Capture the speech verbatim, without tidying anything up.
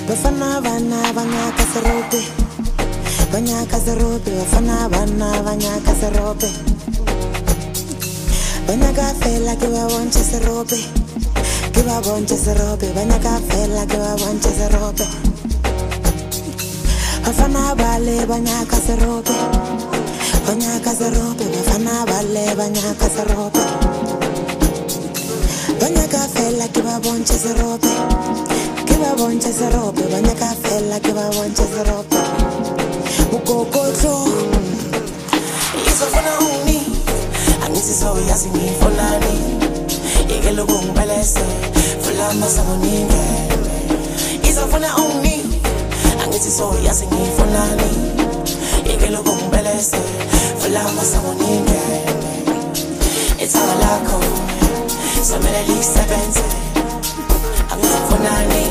Bafana bana banyaka serope, banyaka serope. Bafana bana banyaka serope, banyaka fela ke ba bonche serope, ke ba bonche serope. Banyaka fela ke ba bonche serope. Bafana bale banyaka serope, banyaka serope. Bafana bale banyaka serope, banyaka fela ke ba bonche serope. Kiba bonche serope, banyaka fela kiba bonche serope. Ukokotlo isofuna uni, angisi so yazi mi folani. Yekelo kungibelese, fulama samoninge. Isofuna uni, angisi so yazi mi folani. Yekelo kungibelese, fulama samoninge. It's all I call, so many leaves seventy. I'm not for nine.